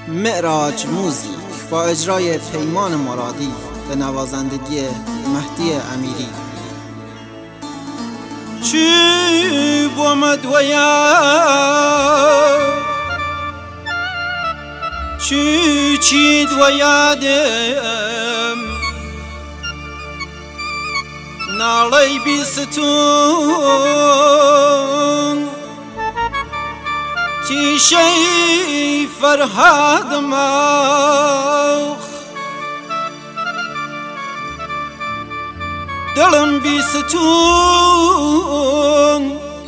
معراج موزیک با اجرای پیمان مرادی به نوازندگی مهدی امیری. چی بومد ویا چی چید و یادم ناڵەی بیستون تیشەی فەرهادمەخ دڵم بیستون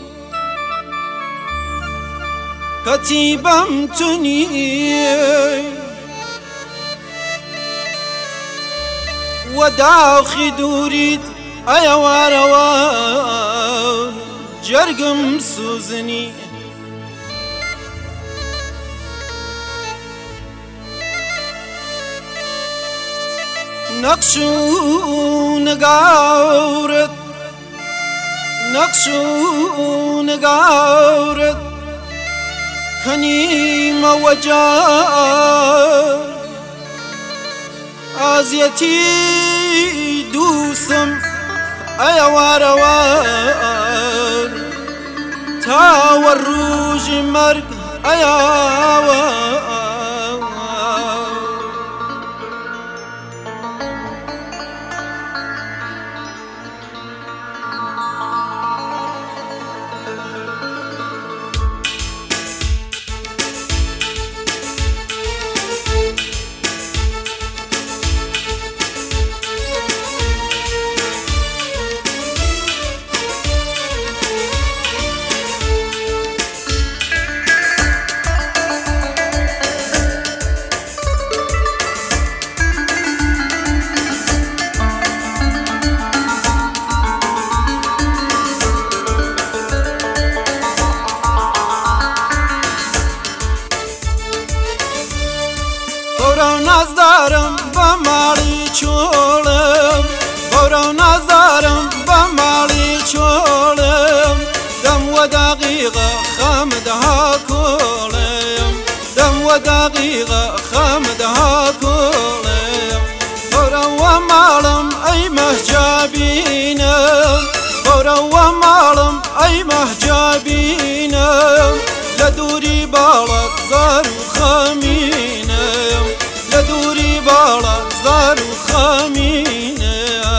کەتیبەم تونی و داخی دوورید ئەیە وارەوە جەرگم سوزنی نەقش و نگاورت نەقش و نگاورت کەنیمە وەجار ئازیەتی دووسم ئەیە وارەوار تاوە ڕوژی مەرگ ئەیاوە نازدارم بە ماڵی چۆڵم بەورە و نازدارم بە ماڵی چۆڵم دەم وە داقیقە خەمدەها کۆڵم دەم وە داقیقە خەمدەها کۆڵم بەورە وە ماڵم ئەی مەهجابینم بەورە وە ماڵم ئەی مەهجابینم لە دووری باڵت زار و خەمینم لە دووری باڵە زار و خەمینە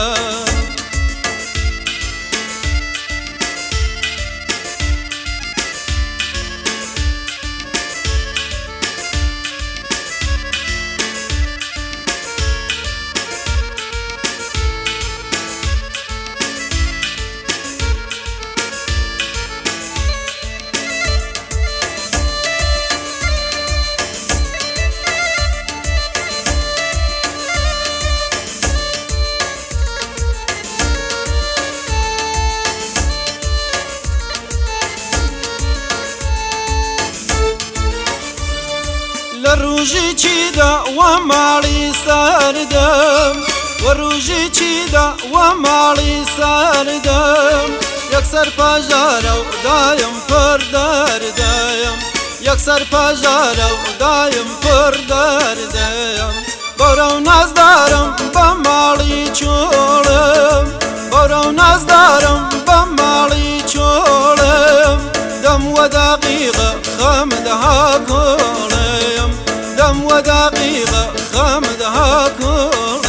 ڕوژی چیدا وە ماڵی ساردەم وە ڕوژی چیدا وە ماڵی ساردەم یەکسەر پاژارە و دایم پڕ دەردەم یەکسەر پاژارە و دایم پڕ دەردەم بەورە و نازدارم بە ماڵی چۆڵم بەورە و نازدارم بە ماڵی چۆڵم دەم وە داقیقە خەمدەها کۆڵم دەم وە داقیقە خەمدەها کۆڵم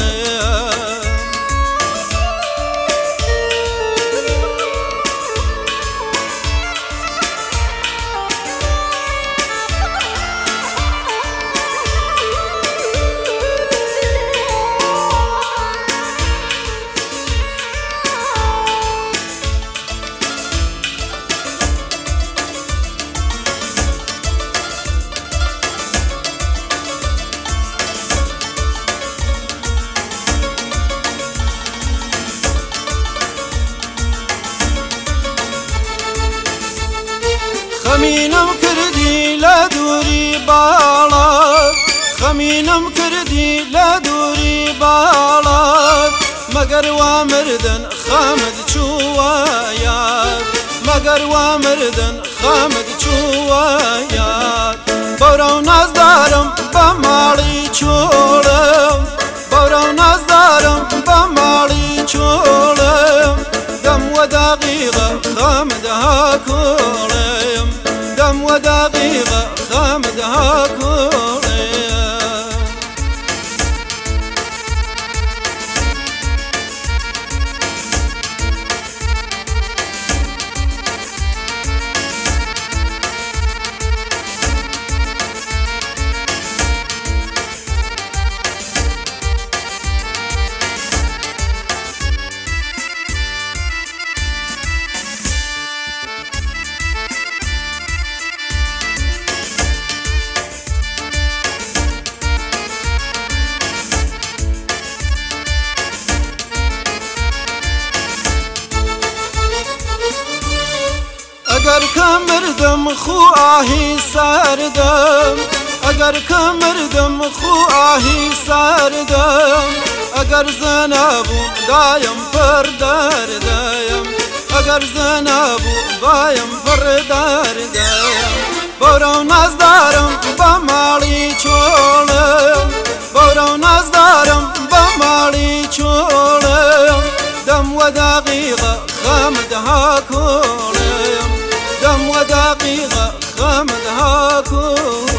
خەمینم کردی لە دووری باڵات خەمینم کردی لە دووری باڵات مەگەر وا مردن خەمت چووە یاد مەگەر وا مردن خەمت چووە یاد بەورە و نازدارم بە چولم دم و دقیقه خمدها کولم دم و دقیقه خمدها کولم اگر کمردم خواهی سردم اگر کمردم خواهی سردم اگر زنبو دایم پر دردم اگر زنبو بایم پر دردم برو نزدارم با مالی چولم برو نزدارم با مالی چولم دم و دقیقه خمدها کولم دم و دقیقه خمدها کولم